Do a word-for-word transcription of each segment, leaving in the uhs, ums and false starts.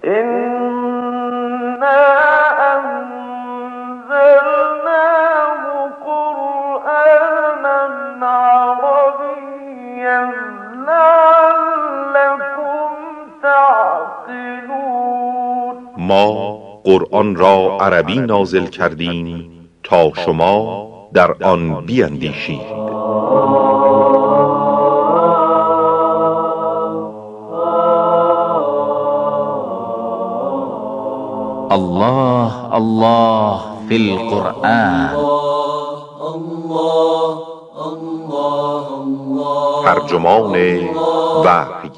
ما قرآن را عربی نازل کردیم تا شما در آن بیندیشید. الله الله فی القرآن. ترجمان وحی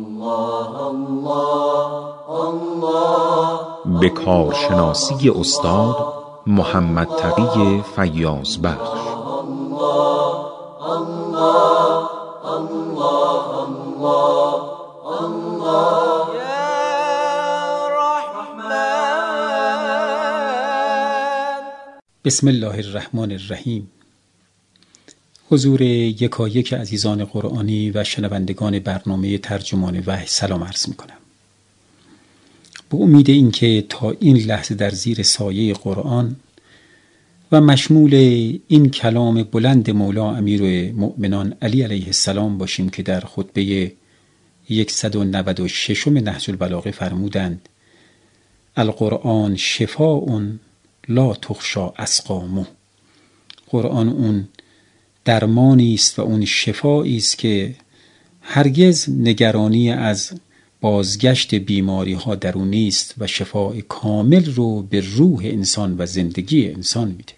به کارشناسی استاد محمد تقی فیاض بخش. بسم الله الرحمن الرحیم. حضور یکایک عزیزان قرآنی و شنوندگان برنامه ترجمان وحی سلام عرض میکنم. به امید اینکه تا این لحظه در زیر سایه قرآن و مشمول این کلام بلند مولا امیرالمؤمنان علی علیه السلام باشیم که در خطبه صد و نود و شش نهج البلاغه فرمودند: القرآن شفاء لا تخشی اسقامه. قرآن اون درمانی است و اون شفایی است که هرگز نگرانی از بازگشت بیماری ها در اون نیست و شفای کامل رو به روح انسان و زندگی انسان میده.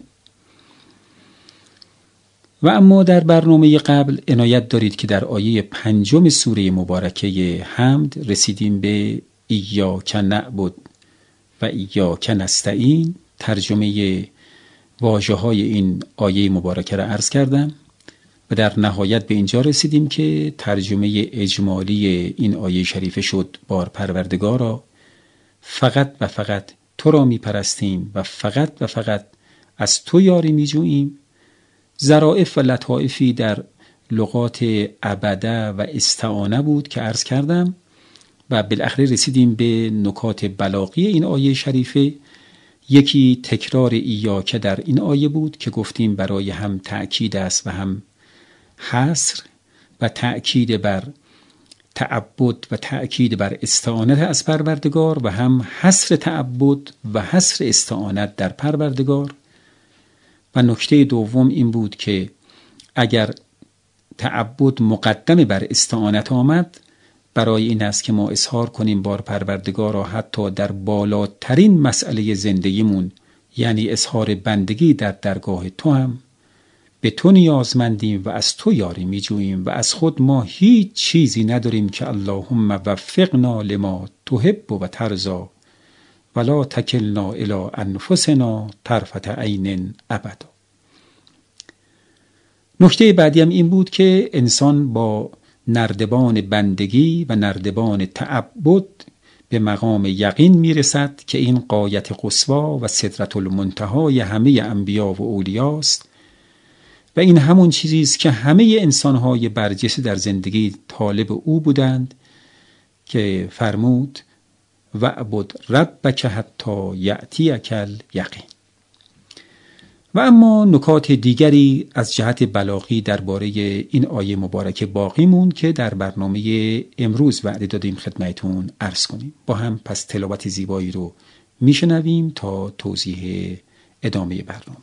و اما در برنامه قبل عنایت دارید که در آیه پنجم سوره مبارکه حمد رسیدیم به ایاک نعبد و ایاک نستعین. ترجمه واژه های این آیه مبارکه را عرض کردم و در نهایت به اینجا رسیدیم که ترجمه اجمالی این آیه شریفه شد: بار پروردگارا، فقط و فقط تو را می پرستیم و فقط و فقط از تو یاری می جوییم. ظرافت و لطائفی در لغات عبده و استعانه بود که عرض کردم و بالاخره رسیدیم به نکات بلاغی این آیه شریفه. یکی تکرار ایاک در این آیه بود که گفتیم برای هم تأکید است و هم حصر، و تأکید بر تعبد و تأکید بر استعانت از پروردگار و هم حصر تعبد و حصر استعانت در پروردگار. و نکته دوم این بود که اگر تعبد مقدم بر استعانت آمد، برای این است که ما اظهار کنیم بار پروردگار را حتی در بالاترین مسئله زندگیمون، یعنی اظهار بندگی در درگاه تو، هم به تو نیازمندیم و از تو یاری می جوییم و از خود ما هیچ چیزی نداریم که اللهم وفقنا لما تحب و ترضی ولا تکلنا الی انفسنا طرفة عین ابدا. نکته بعدی هم این بود که انسان با نردبان بندگی و نردبان تعبد به مقام یقین میرسد که این غایت قصوا و سدرة المنتهی همه انبیا و اولیاست و این همون چیزی است که همه انسان‌های برجسته در زندگی طالب او بودند که فرمود وعبد ربک حتی یأتیک الیقین. و اما نکات دیگری از جهت بلاغی درباره این آیه مبارکه باقی موند که در برنامه امروز وعده دادیم خدمتتون عرض کنیم. با هم پس تلاوت زیبایی رو میشنویم تا توضیح ادامه برنامه.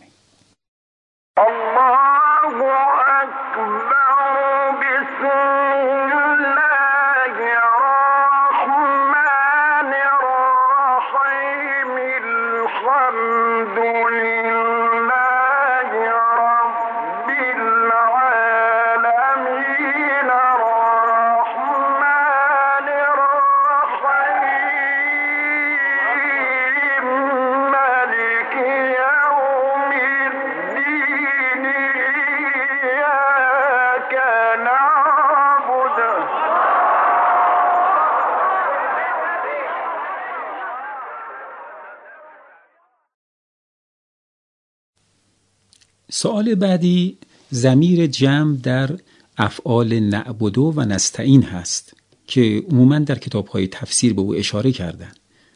سوال بعدی ضمیر جمع در افعال نعبدو و نستعین هست که عموما در کتاب‌های تفسیر به او اشاره کردن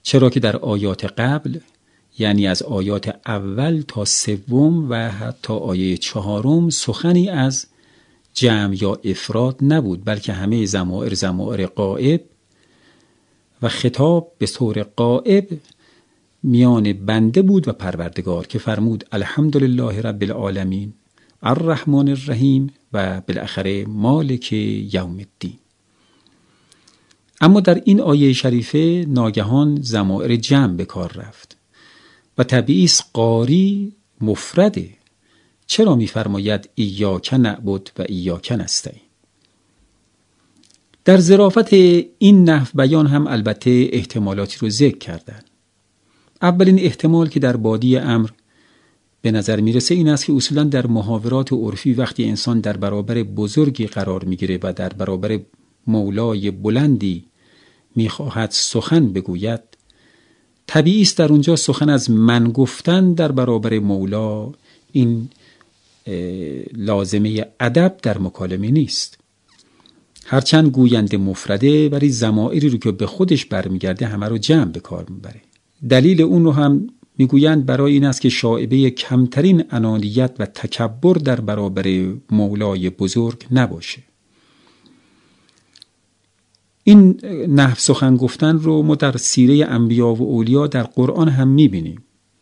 چرا که در آیات قبل، یعنی از آیات اول تا سوم و حتی آیه چهارم، سخنی از جمع یا افراد نبود، بلکه همه ضمائر ضمائر غائب و خطاب به طور غائب میان بنده بود و پروردگار که فرمود الحمدلله رب العالمین الرحمن الرحیم و بالاخره مالک یوم الدین. اما در این آیه شریفه ناگهان ضمائر جمع به کار رفت و طبیعی است قاری مفرده. چرا می‌فرماید ایاک نعبد و ایاک نستعین؟ در ظرافت این نحو بیان هم البته احتمالاتی رو ذکر کردن. اولین احتمال که در بادی امر به نظر میرسه این است که اصولا در محاورات عرفی وقتی انسان در برابر بزرگی قرار میگیره و در برابر مولای بلندی میخواهد سخن بگوید، طبیعی است در اونجا سخن از من گفتن در برابر مولا این لازمه ادب در مکالمه نیست. هرچند گوینده مفرده، ولی ضمائری رو که به خودش برمیگرده همه رو جمع به کار میبره. دلیل اون رو هم میگویند برای این است که شائبه کمترین انانیت و تکبر در برابر مولای بزرگ نباشه. این نحو سخن گفتن رو ما در سیره انبیا و اولیا در قرآن هم میبینیم.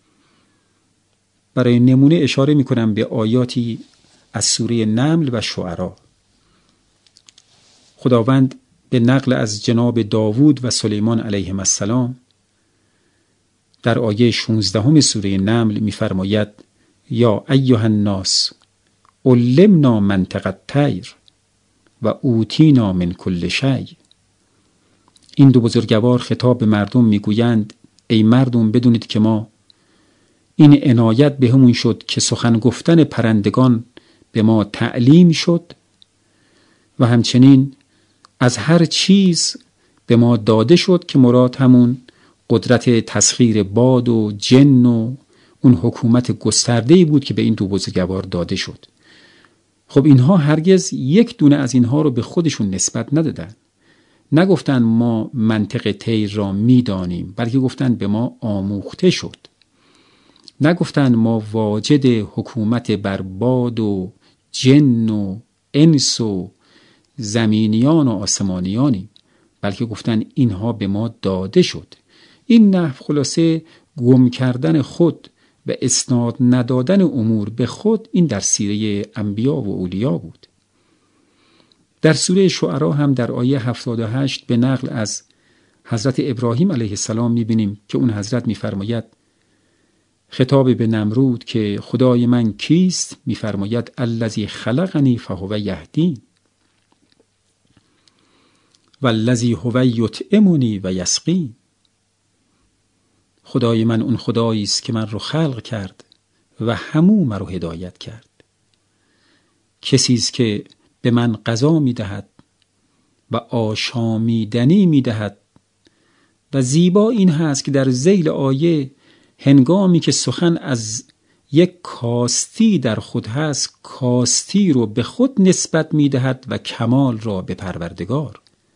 برای نمونه اشاره میکنم به آیاتی از سوره نمل و شعرا. خداوند به نقل از جناب داوود و سلیمان علیهم السلام در آیه شانزدهم سوره نمل میفرماید یا ایها الناس علمنا منطق الطیر و اوتینا من کل شیء. این دو بزرگوار خطاب به مردم میگویند ای مردم بدونید که ما این عنایت به همون شد که سخن گفتن پرندگان به ما تعلیم شد و همچنین از هر چیز به ما داده شد که مراد همون قدرت تسخیر باد و جن و اون حکومت گسترده‌ای بود که به این دو بزرگوار داده شد. خب اینها هرگز یک دونه از اینها رو به خودشون نسبت ندادن. نگفتن ما منطق طیر را میدانیم، بلکه گفتن به ما آموخته شد. نگفتن ما واجد حکومت بر باد و جن و انس و زمینیان و آسمانیانیم، بلکه گفتن اینها به ما داده شد. این نحو خلاصه گم کردن خود و اسناد ندادن امور به خود این در سیره انبیا و اولیا بود. در سوره شعرا هم در آیه هفتاد و هشت به نقل از حضرت ابراهیم علیه السلام میبینیم که اون حضرت میفرماید خطاب به نمرود که خدای من کیست؟ میفرماید الذی خلقنی فهو یهدین والذی هو یطعمنی و یسقین. خدای من اون خدایی است که من رو خلق کرد و همو من رو هدایت کرد. کسی است که به من غذا میدهد و آشامیدنی میدهد. و زیبا این هست که در ذیل آیه هنگامی که سخن از یک کاستی در خود هست، کاستی رو به خود نسبت میدهد و کمال را به پروردگار.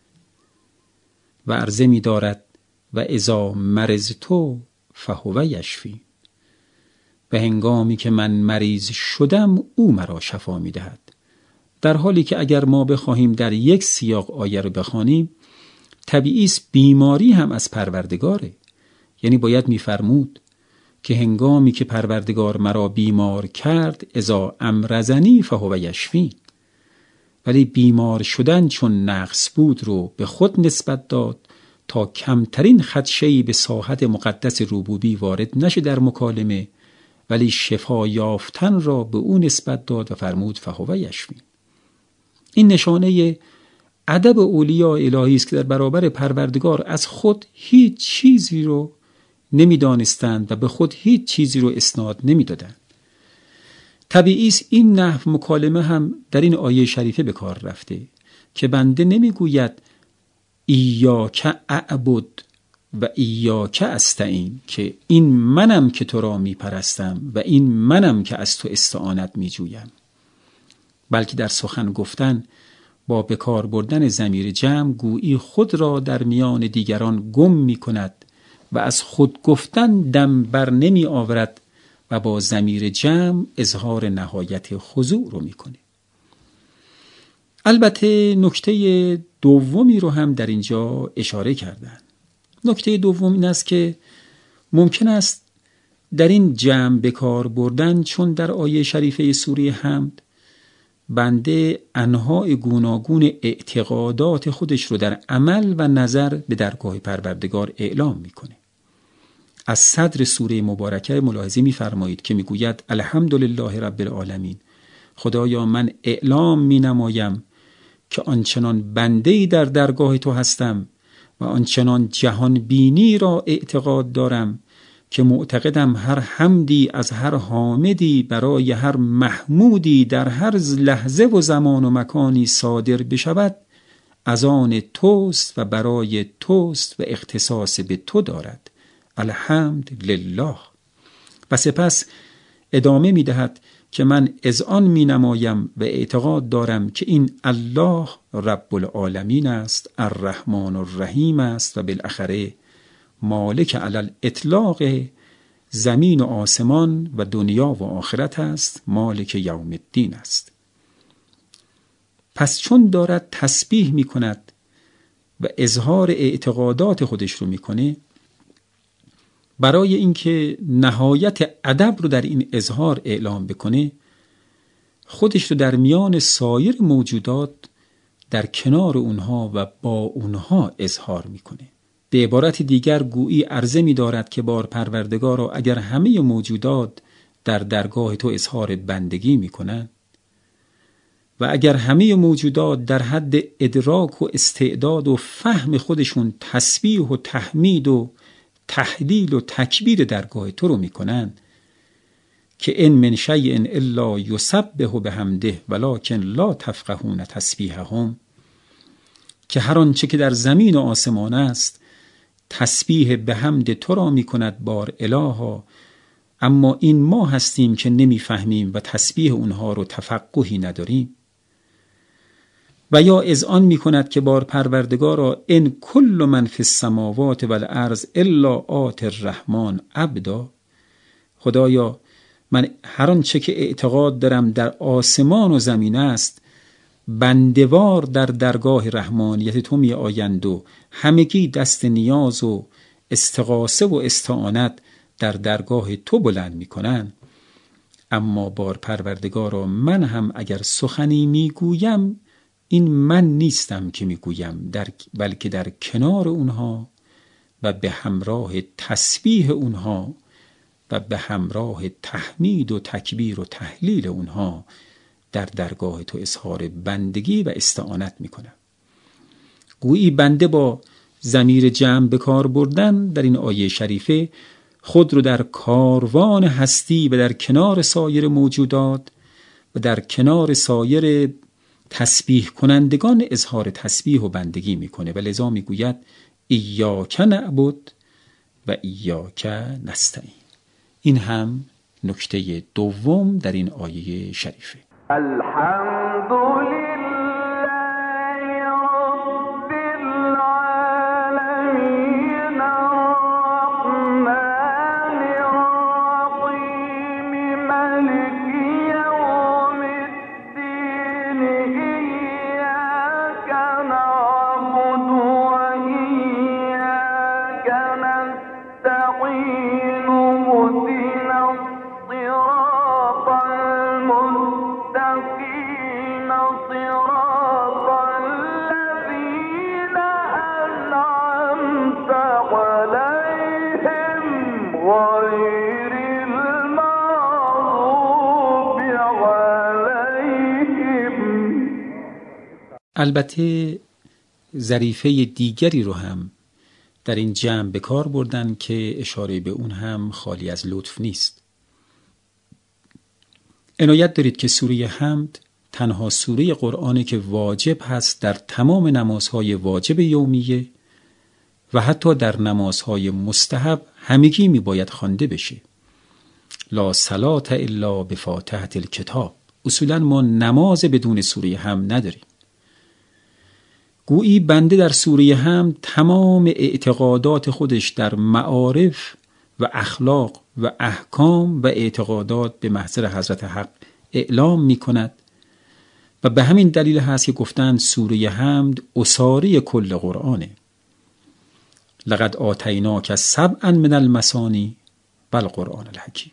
و عرضه می دارد و اذا مرضتو فهو یشفی. و هنگامی که من مریض شدم او مرا شفا می دهد. در حالی که اگر ما بخواهیم در یک سیاق آیه رو بخوانیم، طبیعی است بیماری هم از پروردگاره. یعنی باید می‌فرمود که هنگامی که پروردگار مرا بیمار کرد اذا امرضنی فهو یشفی. ولی بیمار شدن چون نقص بود رو به خود نسبت داد تا کمترین خدشه‌ای به ساحت مقدس ربوبی وارد نشه در مکالمه، ولی شفا یافتن را به اون نسبت داد و فرمود فهو یشفی. این نشانه ادب اولیاء الهی است که در برابر پروردگار از خود هیچ چیزی رو نمیدانستند و به خود هیچ چیزی رو اسناد نمیدادند. طبیعی است این نحو مکالمه هم در این آیه شریفه به کار رفته که بنده نمیگوید ایاک اعبد و ایاک استعین، که این منم که تو را میپرستم و این منم که از تو استعانت میجویم، بلکه در سخن گفتن با بکار بردن ضمیر جمع گویی خود را در میان دیگران گم می کند و از خود گفتن دم بر نمی آورد و با ضمیر جمع اظهار نهایت خضوع رو میکنه. البته نکته دومی رو هم در اینجا اشاره کردن. نکته دوم این است که ممکن است در این جمع به کار بردن، چون در آیه شریفه سوره حمد بنده انواع گوناگون اعتقادات خودش رو در عمل و نظر به درگاه پروردگار اعلام میکنه. از صدر سوره مبارکه ملاحظه می‌فرمایید که میگوید الحمدلله رب العالمین، خدایا من اعلام مینمایم که آنچنان بنده‌ای در درگاه تو هستم و آنچنان جهان بینی را اعتقاد دارم که معتقدم هر حمدی از هر حامدی برای هر محمودی در هر لحظه و زمان و مکانی صادر بشود از آن توست و برای توست و اختصاص به تو دارد. الحمد لله. و سپس ادامه می دهد که من اذعان می نمایم و اعتقاد دارم که این الله رب العالمین است، الرحمن الرحیم است و بالاخره مالک علی الاطلاق زمین و آسمان و دنیا و آخرت است، مالک یوم الدین است. پس چون دارد تسبیح می کند و اظهار اعتقادات خودش رو می کنه، برای اینکه نهایت ادب رو در این اظهار اعلام بکنه، خودش رو در میان سایر موجودات در کنار اونها و با اونها اظهار میکنه. به عبارت دیگر گویی عرضه می دارد که بار پروردگارا اگر همه موجودات در درگاه تو اظهار بندگی میکنن و اگر همه موجودات در حد ادراک و استعداد و فهم خودشون تسبیح و تحمید و تهلیل و تکبیر درگاه تو رو میکنن که ان من شیء الا یسبح بحمده ولکن لا تفقهون تسبیحهم، که هر آنچه که در زمین و آسمان است تسبیح به حمد تو را میکند بار الها، اما این ما هستیم که نمیفهمیم و تسبیح اونها رو تفقهی نداریم. و یا اذعان می کند که بار پروردگارا ان کل من فی السماوات والارض الا آت الرحمن عبدا، خدایا من هر آنچه که اعتقاد دارم در آسمان و زمین است بندوار در درگاه رحمانیت تو می آیند و همگی دست نیاز و استغاثه و استعانت در درگاه تو بلند می کنند. اما بار پروردگارا من هم اگر سخنی می گویم این من نیستم که میگویم، در بلکه در کنار اونها و به همراه تسبیح اونها و به همراه تحمید و تکبیر و تهلیل اونها در درگاه تو اظهار بندگی و استعانت میکنم. گویی بنده با ضمیر جمع به کار بردن در این آیه شریفه خود رو در کاروان هستی و در کنار سایر موجودات و در کنار سایر تسبیح کنندگان اظهار تسبیح و بندگی میکنه و لذا میگوید ایاک نعبد و ایاک نستعین. این هم نکته دوم در این آیه شریفه. الحمدلله رب العالمین الرحمن الرحیم مالک یوم الدین ایاک نعبد و ایاک نستعین اهدنا الصراط المستقیم صراط الذین انعمت علیهم غیر المغضوب علیهم. البته ظریفه دیگری رو هم در این جمع به کار بردن که اشاره به اون هم خالی از لطف نیست. عنایت دارید که سوره حمد تنها سوره قرآنه که واجب هست در تمام نمازهای واجب یومیه و حتی در نمازهای مستحب همگی می باید خوانده بشه. لا صلاة الا بفاتحة الکتاب. اصولا ما نماز بدون سوره حمد نداریم. گویی بنده در سوره حمد تمام اعتقادات خودش در معارف و اخلاق و احکام و اعتقادات به محضر حضرت حق اعلام می کند و به همین دلیل هست که گفتند سوره حمد اساره کل قرآنه. لقد آتیناک سبعا من المثانی والقرآن الحکیم.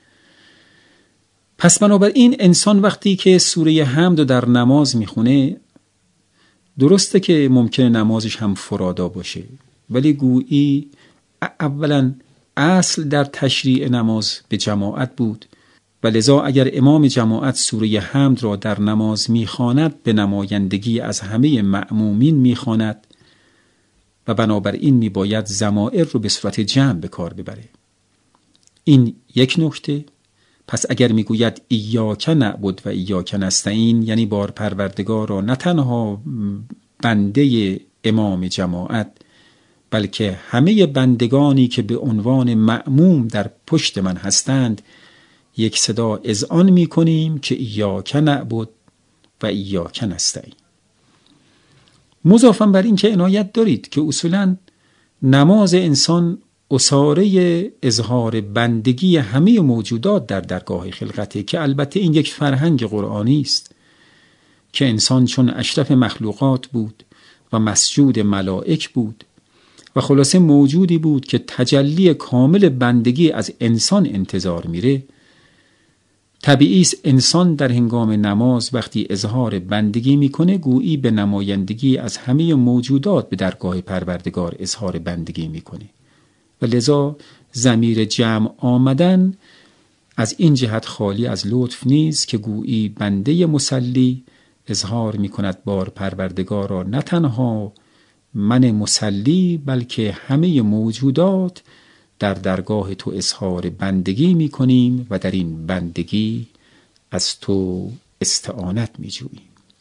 پس بنابراین انسان وقتی که سوره حمد رو در نماز میخونه، درسته که ممکنه نمازش هم فرادا باشه، ولی گویی اولا اصل در تشریع نماز به جماعت بود و لذا اگر امام جماعت سوره حمد را در نماز میخواند به نمایندگی از همه مأمومین میخواند و بنابراین میباید ضمائر رو به صورت جمع به کار ببره. این یک نکته. پس اگر میگوید ایاک نعبد و ایاک نستعین، یعنی بار پروردگار را نه تنها بنده امام جماعت بلکه همه بندگانی که به عنوان مأموم در پشت من هستند یک صدا اذعان می کنیم که ایاک نعبد و ایاک نستعین. مضافاً بر این که عنایت دارید که اصولاً نماز انسان اساره اظهار بندگی همه موجودات در درگاه خلقته، که البته این یک فرهنگ قرآنی است که انسان چون اشرف مخلوقات بود و مسجود ملائک بود و خلاصه موجودی بود که تجلی کامل بندگی از انسان انتظار میره، طبیعی است انسان در هنگام نماز وقتی اظهار بندگی میکنه گویی به نمایندگی از همه موجودات به درگاه پروردگار اظهار بندگی میکنه و لذا ضمیر جمع آمدن از این جهت خالی از لطف نیست که گویی بنده مصلی اظهار میکند بار پروردگار را نه تنها من مصلی بلکه همه موجودات در درگاه تو اظهار بندگی میکنیم و در این بندگی از تو استعانت میجوییم.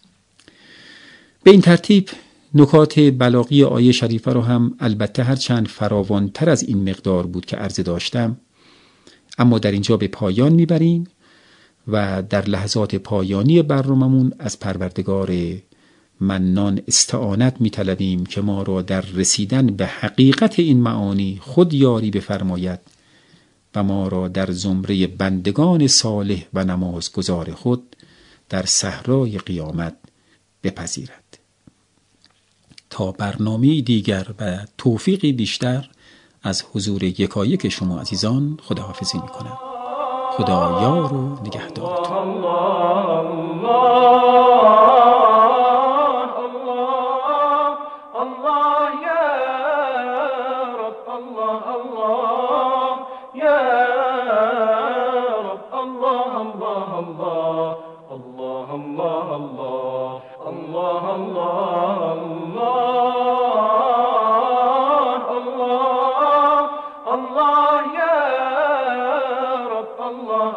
به این ترتیب نکات بلاغی آیه شریفه رو هم البته هر چند فراوانتر از این مقدار بود که عرض داشتم، اما در اینجا به پایان میبریم و در لحظات پایانی برناممون از پروردگار منان استعانت میطلبیم که ما را در رسیدن به حقیقت این معانی خود یاری بفرماید و ما را در زمره بندگان صالح و نمازگزار خود در صحرای قیامت بپذیرد. تا برنامه دیگر و توفیقی بیشتر از حضور یکایک شما عزیزان خداحافظی میکنم. خدا یار و نگهدارتون.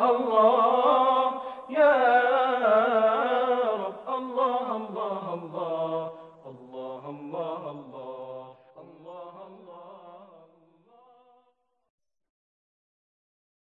Allah